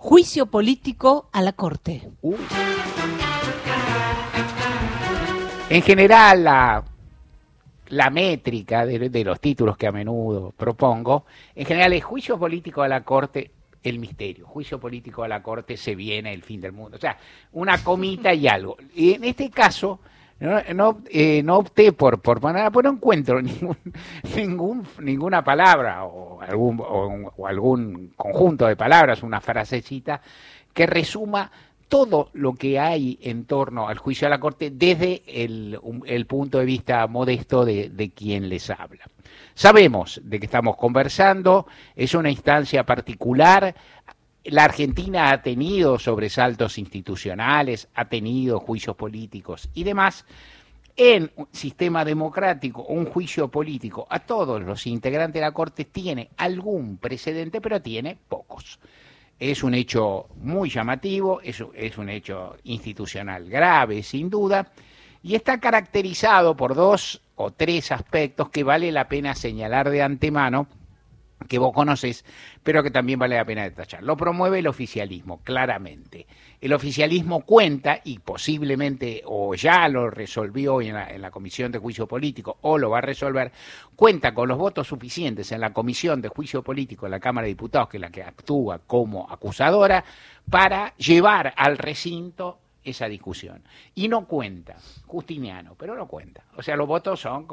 Juicio político a la Corte. En general, la métrica de los títulos que a menudo propongo, en general es juicio político a la Corte, el misterio. Juicio político a la Corte, se viene el fin del mundo. O sea, una comita y algo. Y en este caso, no opté por poner, pues no encuentro ninguna palabra o algún conjunto de palabras, una frasecita que resuma todo lo que hay en torno al juicio a la Corte desde el punto de vista modesto de quien les habla. Sabemos de qué estamos conversando, es una instancia particular. La Argentina ha tenido sobresaltos institucionales, ha tenido juicios políticos y demás. En un sistema democrático, un juicio político a todos los integrantes de la Corte tiene algún precedente, pero tiene pocos. Es un hecho muy llamativo, es un hecho institucional grave, sin duda, y está caracterizado por 2 o 3 aspectos que vale la pena señalar de antemano, que vos conocés, pero que también vale la pena detallar. Lo promueve el oficialismo, claramente. El oficialismo cuenta, y posiblemente, o ya lo resolvió en la Comisión de Juicio Político, o lo va a resolver, cuenta con los votos suficientes en la Comisión de Juicio Político de la Cámara de Diputados, que es la que actúa como acusadora, para llevar al recinto esa discusión. Y no cuenta, Justiniano, pero no cuenta. O sea, los votos son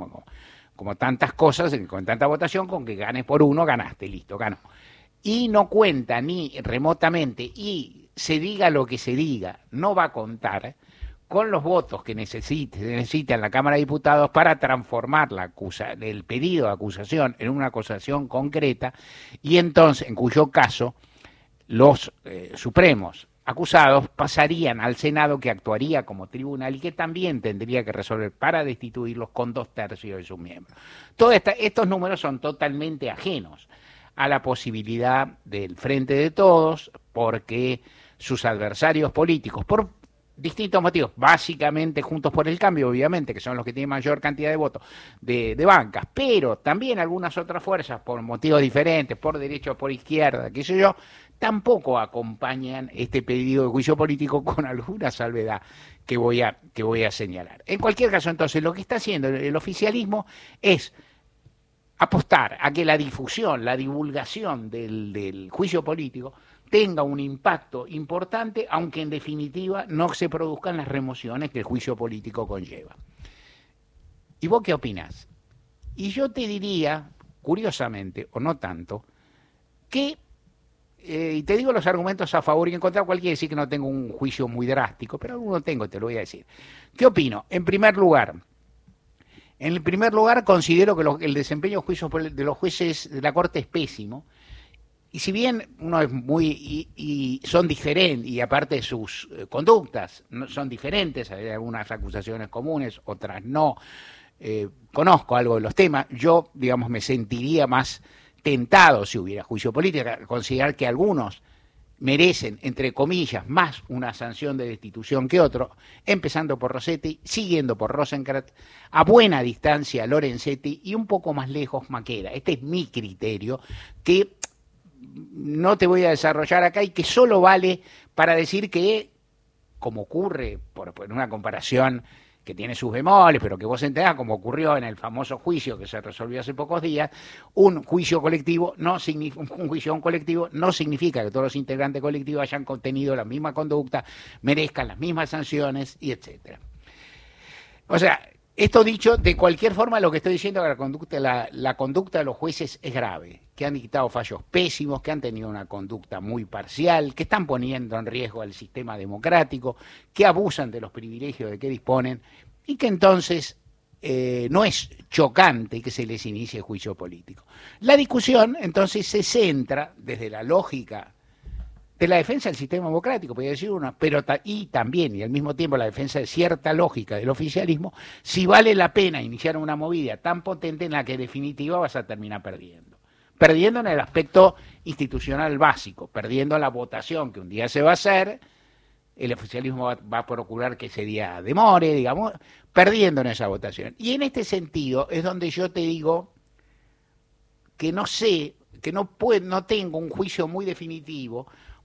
como tantas cosas, con tanta votación, con que ganes por uno, ganaste, listo, ganó. Y no cuenta ni remotamente, y se diga lo que se diga, no va a contar con los votos que necesita en la Cámara de Diputados para transformar el pedido de acusación en una acusación concreta, y entonces, en cuyo caso, los supremos acusados pasarían al Senado, que actuaría como tribunal y que también tendría que resolver para destituirlos con 2/3 de sus miembros. Todos estos números son totalmente ajenos a la posibilidad del Frente de Todos, porque sus adversarios políticos, por distintos motivos, básicamente Juntos por el Cambio, obviamente, que son los que tienen mayor cantidad de votos de bancas, pero también algunas otras fuerzas, por motivos diferentes, por derecha o por izquierda, qué sé yo, tampoco acompañan este pedido de juicio político, con alguna salvedad que voy a señalar. En cualquier caso, entonces, lo que está haciendo el oficialismo es apostar a que la difusión, la divulgación del juicio político tenga un impacto importante, aunque en definitiva no se produzcan las remociones que el juicio político conlleva. ¿Y vos qué opinás? Y yo te diría, curiosamente, o no tanto, que y te digo los argumentos a favor y en contra, cual quiere decir que no tengo un juicio muy drástico, pero alguno tengo, te lo voy a decir. ¿Qué opino? En primer lugar, considero que el desempeño de los jueces de la Corte es pésimo, y si bien uno es y son diferentes, y aparte sus conductas son diferentes, hay algunas acusaciones comunes, otras no, conozco algo de los temas, yo, digamos, me sentiría más tentado, si hubiera juicio político, a considerar que algunos merecen, entre comillas, más una sanción de destitución que otro, empezando por Rossetti, siguiendo por Rosenkrantz, a buena distancia Lorenzetti y un poco más lejos Maqueda. Este es mi criterio, que no te voy a desarrollar acá y que solo vale para decir que, como ocurre por una comparación que tiene sus bemoles, pero que vos entendás, como ocurrió en el famoso juicio que se resolvió hace pocos días, un juicio colectivo no significa que todos los integrantes colectivos hayan tenido la misma conducta, merezcan las mismas sanciones, y etcétera. O sea, esto dicho, de cualquier forma, lo que estoy diciendo es que la conducta de los jueces es grave, que han dictado fallos pésimos, que han tenido una conducta muy parcial, que están poniendo en riesgo al sistema democrático, que abusan de los privilegios de que disponen, y que entonces no es chocante que se les inicie juicio político. La discusión, entonces, se centra desde la lógica de la defensa del sistema democrático, podría decir una, pero y también, y al mismo tiempo, la defensa de cierta lógica del oficialismo, si vale la pena iniciar una movida tan potente en la que en definitiva vas a terminar perdiendo. Perdiendo en el aspecto institucional básico, perdiendo la votación que un día se va a hacer, el oficialismo va a procurar que ese día demore, digamos, perdiendo en esa votación. Y en este sentido es donde yo te digo que no sé, que no tengo un juicio muy definitivo,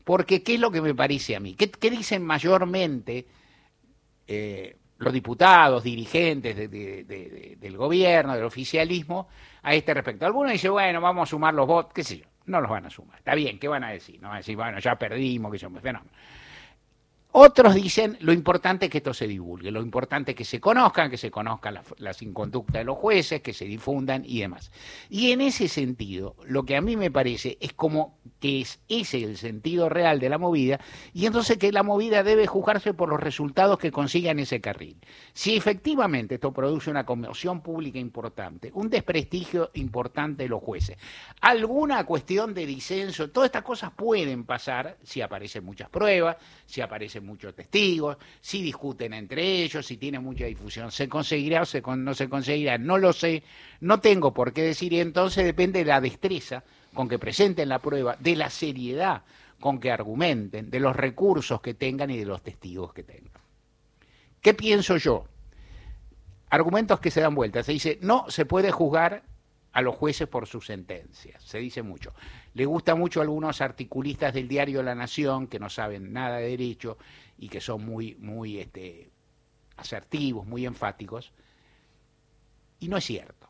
Porque, ¿qué es lo que me parece a mí? ¿Qué dicen mayormente los diputados, dirigentes del gobierno, del oficialismo, a este respecto? Algunos dicen, bueno, vamos a sumar los votos, qué sé yo, no los van a sumar. Está bien, ¿qué van a decir? No van a decir, bueno, ya perdimos, que yo me fenómeno. Otros dicen, lo importante es que esto se divulgue, lo importante es que se conozcan las inconductas de los jueces, que se difundan y demás. Y en ese sentido, lo que a mí me parece es como que es ese el sentido real de la movida, y entonces que la movida debe juzgarse por los resultados que consiga en ese carril. Si efectivamente esto produce una conmoción pública importante, un desprestigio importante de los jueces, alguna cuestión de disenso, todas estas cosas pueden pasar si aparecen muchas pruebas, si aparecen muchos testigos, si discuten entre ellos, si tienen mucha difusión. ¿Se conseguirá o no se conseguirá? No lo sé, no tengo por qué decir, y entonces depende de la destreza con que presenten la prueba, de la seriedad con que argumenten, de los recursos que tengan y de los testigos que tengan. ¿Qué pienso yo? Argumentos que se dan vuelta. Se dice, no se puede juzgar a los jueces por sus sentencias, se dice mucho. Le gusta mucho a algunos articulistas del diario La Nación, que no saben nada de derecho y que son muy asertivos, muy enfáticos, y no es cierto.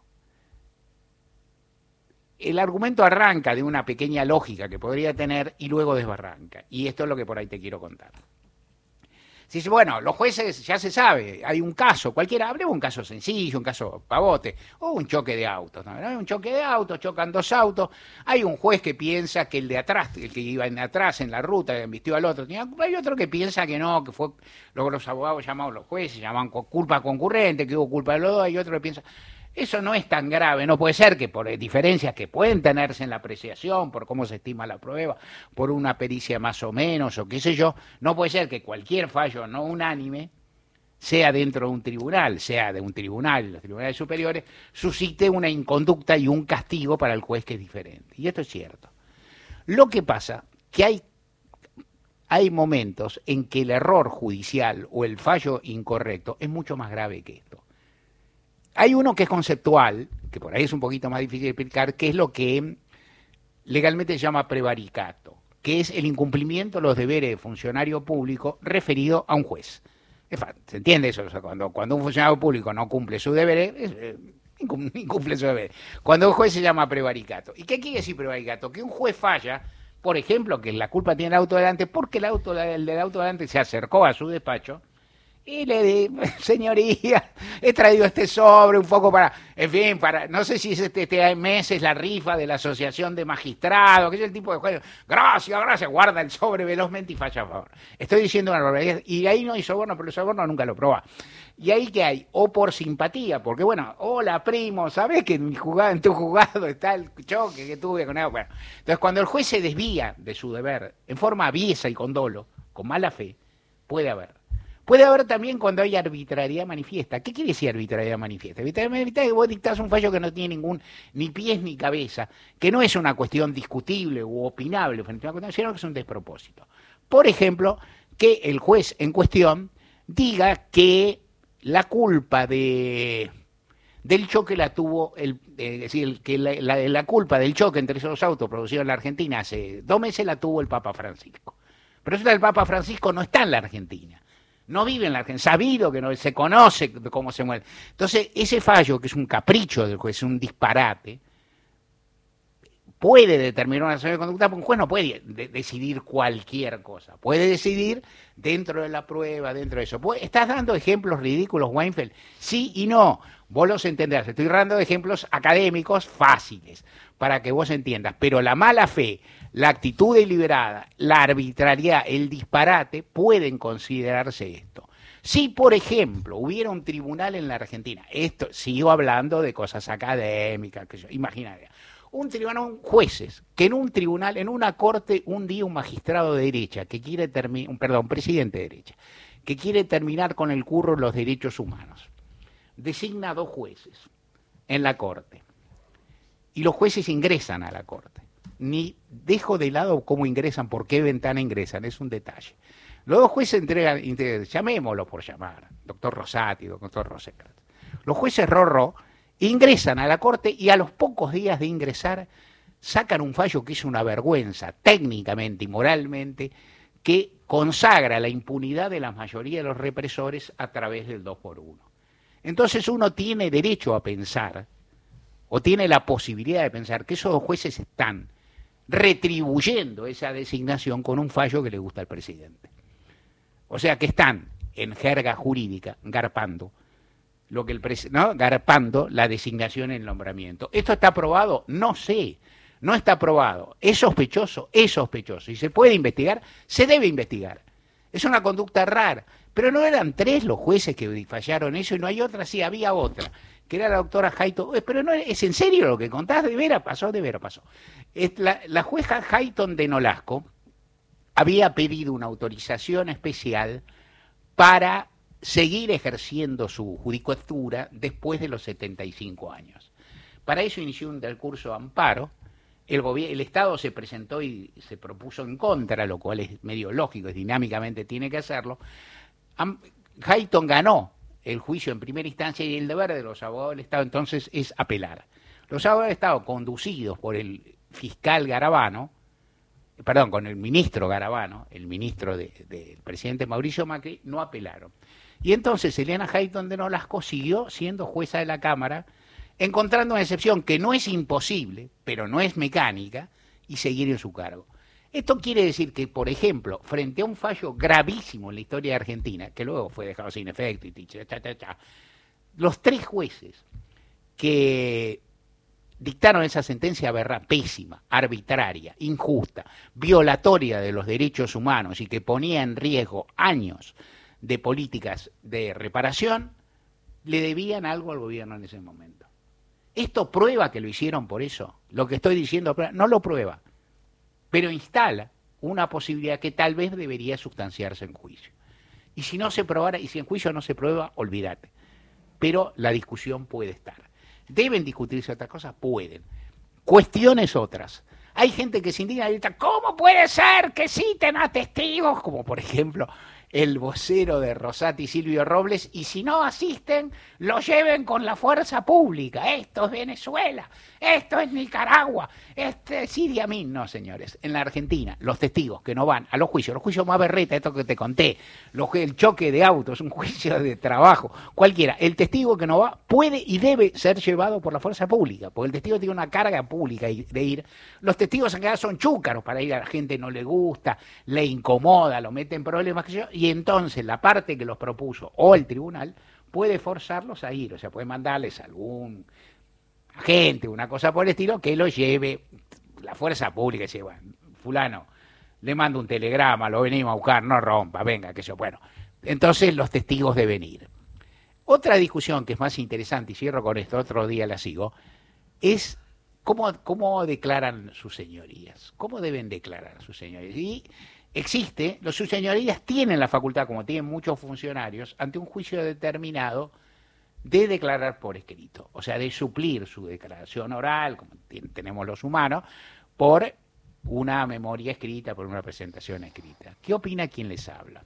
El argumento arranca de una pequeña lógica que podría tener y luego desbarranca, y esto es lo que por ahí te quiero contar. Si dice, bueno, los jueces ya se sabe, hay un caso, cualquiera, hablemos de un caso sencillo, un caso pavote, o un choque de autos, ¿no? Hay un choque de autos, chocan dos autos, hay un juez que piensa que el de atrás, el que iba en atrás en la ruta, que embistió al otro, hay otro que piensa que no, que fue, luego los abogados llamaban, los jueces llamaban culpa concurrente, que hubo culpa de los dos, hay otro que piensa... Eso no es tan grave, no puede ser que por diferencias que pueden tenerse en la apreciación, por cómo se estima la prueba, por una pericia más o menos, o qué sé yo, no puede ser que cualquier fallo no unánime, sea dentro de un tribunal, sea de un tribunal, los tribunales superiores, suscite una inconducta y un castigo para el juez que es diferente. Y esto es cierto. Lo que pasa que hay momentos en que el error judicial o el fallo incorrecto es mucho más grave que esto. Hay uno que es conceptual, que por ahí es un poquito más difícil de explicar, que es lo que legalmente se llama prevaricato, que es el incumplimiento de los deberes de funcionario público referido a un juez. ¿Se entiende eso? O sea, cuando un funcionario público no cumple su deber, incumple su deber. Cuando un juez se llama prevaricato. ¿Y qué quiere decir prevaricato? Que un juez falla, por ejemplo, que la culpa tiene el auto delante, porque el del auto delante se acercó a su despacho, y le di, señoría, he traído este sobre un poco para, en fin, no sé si es este mes es la rifa de la Asociación de Magistrados, que es el tipo de juego. Gracias, guarda el sobre velozmente y falla a favor. Estoy diciendo una barbaridad, y ahí no hay soborno, pero el soborno nunca lo probá. ¿Y ahí qué hay? O por simpatía, porque bueno, hola primo, ¿sabés que en tu juzgado está el choque que tuve con él? Bueno, entonces cuando el juez se desvía de su deber, en forma aviesa y con dolo, con mala fe, puede haber. Puede haber también cuando hay arbitrariedad manifiesta. ¿Qué quiere decir arbitrariedad manifiesta? Arbitrariedad manifiesta es que vos dictás un fallo que no tiene ni pies ni cabeza, que no es una cuestión discutible u opinable frente a una cuestión, sino que es un despropósito. Por ejemplo, que el juez en cuestión diga que la culpa del choque la tuvo, es decir, que la culpa del choque entre esos autos producidos en la Argentina hace 2 meses la tuvo el Papa Francisco. Pero resulta que el Papa Francisco no está en la Argentina. No vive en la Argentina, sabido que no se conoce cómo se mueve. Entonces, ese fallo, que es un capricho del juez, un disparate, puede determinar una acción de conducta, porque un juez no puede decidir cualquier cosa. Puede decidir dentro de la prueba, dentro de eso. ¿Estás dando ejemplos ridículos, Weinfeld? Sí y no. Vos los entenderás. Estoy dando ejemplos académicos fáciles para que vos entiendas. Pero la mala fe, la actitud deliberada, la arbitrariedad, el disparate, pueden considerarse esto. Si, por ejemplo, hubiera un tribunal en la Argentina, esto sigo hablando de cosas académicas, imagínate, un tribunal, jueces, que en un tribunal, en una corte, un día un magistrado de derecha, que quiere un presidente de derecha, que quiere terminar con el curro los derechos humanos, designa 2 jueces en la corte, y los jueces ingresan a la corte. Ni dejo de lado cómo ingresan, por qué ventana ingresan, es un detalle. Los 2 jueces entregan, llamémoslo por llamar, doctor Rosati, doctor Rosecrat. Los jueces ingresan a la corte y a los pocos días de ingresar sacan un fallo que es una vergüenza técnicamente y moralmente, que consagra la impunidad de la mayoría de los represores a través del 2x1. Entonces uno tiene derecho a pensar, o tiene la posibilidad de pensar, que esos dos jueces están retribuyendo esa designación con un fallo que le gusta al presidente. O sea que están, en jerga jurídica, garpando lo que el ¿no? garpando la designación en el nombramiento. ¿Esto está aprobado? No sé. No está aprobado. ¿Es sospechoso? Es sospechoso. ¿Y se puede investigar? Se debe investigar. Es una conducta rara. Pero no eran 3 los jueces que fallaron eso y no hay otra. Sí, había otra, que era la doctora Hayton. Pero no, ¿es en serio lo que contás? ¿De veras pasó? De veras pasó. La jueza Hayton de Nolasco había pedido una autorización especial para seguir ejerciendo su judicatura después de los 75 años. Para eso inició un recurso de amparo. El Estado se presentó y se propuso en contra, lo cual es medio lógico, es dinámicamente tiene que hacerlo. Hayton ganó el juicio en primera instancia y el deber de los abogados del Estado entonces es apelar. Los abogados del Estado, conducidos por el fiscal Garabano, perdón, con el ministro Garabano, el ministro del presidente Mauricio Macri, no apelaron. Y entonces Elena Hayton de Nolasco siguió siendo jueza de la Cámara, encontrando una excepción que no es imposible, pero no es mecánica, y seguir en su cargo. Esto quiere decir que, por ejemplo, frente a un fallo gravísimo en la historia de Argentina, que luego fue dejado sin efecto, los 3 jueces que dictaron esa sentencia pésima, arbitraria, injusta, violatoria de los derechos humanos y que ponía en riesgo años de políticas de reparación, le debían algo al gobierno en ese momento. ¿Esto prueba que lo hicieron por eso? Lo que estoy diciendo no lo prueba, pero instala una posibilidad que tal vez debería sustanciarse en juicio. Y si no se probara, y si en juicio no se prueba, olvídate. Pero la discusión puede estar. ¿Deben discutirse otras cosas? Pueden. Cuestiones otras. Hay gente que se indigna y grita, ¿cómo puede ser que citen a testigos? Como por ejemplo el vocero de Rosati, Silvio Robles, y si no asisten, lo lleven con la fuerza pública. Esto es Venezuela, esto es Nicaragua, este es Idi Amin. No, señores, en la Argentina, los testigos que no van a los juicios más berreta, esto que te conté, el choque de autos, un juicio de trabajo, cualquiera, el testigo que no va puede y debe ser llevado por la fuerza pública, porque el testigo tiene una carga pública de ir. Los testigos en realidad son chúcaros para ir, a la gente no le gusta, le incomoda, lo mete en problemas, y entonces la parte que los propuso o el tribunal puede forzarlos a ir, o sea, puede mandarles a algún agente, una cosa por el estilo, que lo lleve la fuerza pública, y dice, bueno, fulano, le mando un telegrama, lo venimos a buscar, no rompa, venga, que yo, bueno, entonces los testigos deben ir. Otra discusión que es más interesante, y cierro con esto, otro día la sigo, es cómo declaran sus señorías, cómo deben declarar sus señorías. Y existe, sus señorías tienen la facultad, como tienen muchos funcionarios, ante un juicio determinado, de declarar por escrito, o sea, de suplir su declaración oral, como tenemos los humanos, por una memoria escrita, por una presentación escrita. ¿Qué opina quien les habla?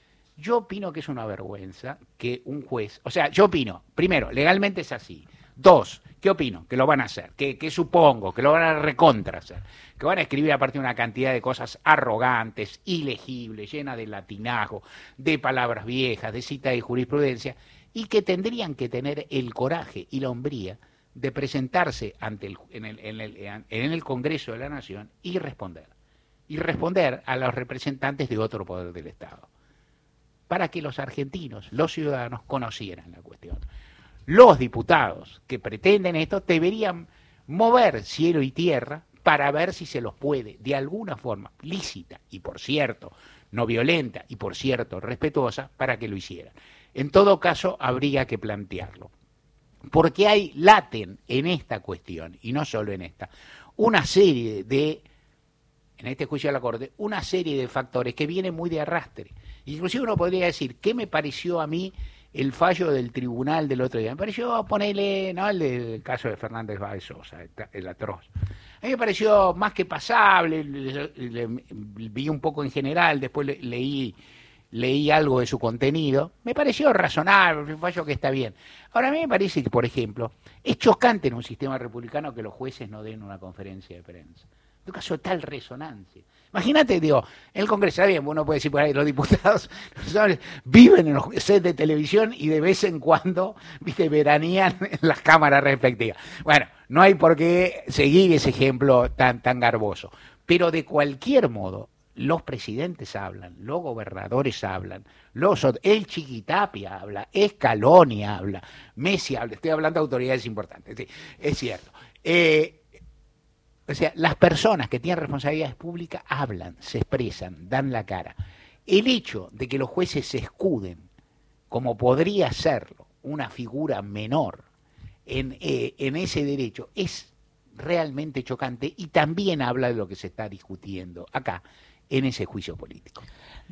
Yo opino que es una vergüenza que un juez, o sea, yo opino, primero, legalmente es así. 2, ¿qué opino? Que lo van a hacer, que supongo, que lo van a recontra hacer, que van a escribir aparte una cantidad de cosas arrogantes, ilegibles, llenas de latinajo, de palabras viejas, de citas de jurisprudencia, y que tendrían que tener el coraje y la hombría de presentarse en el Congreso de la Nación y responder a los representantes de otro poder del Estado, para que los argentinos, los ciudadanos, conocieran la cuestión. Los diputados que pretenden esto deberían mover cielo y tierra para ver si se los puede, de alguna forma lícita y, por cierto, no violenta y, por cierto, respetuosa, para que lo hicieran. En todo caso, habría que plantearlo. Porque laten en esta cuestión, y no solo en esta, una serie en este juicio de la Corte, una serie de factores que vienen muy de arrastre. Inclusive uno podría decir, ¿qué me pareció a mí el fallo del tribunal del otro día? Me pareció ponerle, ¿no?, el caso de Fernández Báez Sosa, el atroz. A mí me pareció más que pasable, vi un poco en general, después leí leí algo de su contenido, me pareció razonable, un fallo que está bien. Ahora, a mí me parece que, por ejemplo, es chocante en un sistema republicano que los jueces no den una conferencia de prensa. En todo caso, tal resonancia. Imagínate, digo, el Congreso, está bien, uno puede decir por ahí, los diputados viven en los sets de televisión y de vez en cuando, viste, veranían en las cámaras respectivas. Bueno, no hay por qué seguir ese ejemplo tan garboso. Pero de cualquier modo, los presidentes hablan, los gobernadores hablan, el Chiquitapia habla, Scaloni habla, Messi habla, estoy hablando de autoridades importantes, sí, es cierto. O sea, las personas que tienen responsabilidades públicas hablan, se expresan, dan la cara. El hecho de que los jueces se escuden, como podría serlo una figura menor en ese derecho, es realmente chocante y también habla de lo que se está discutiendo acá en ese juicio político.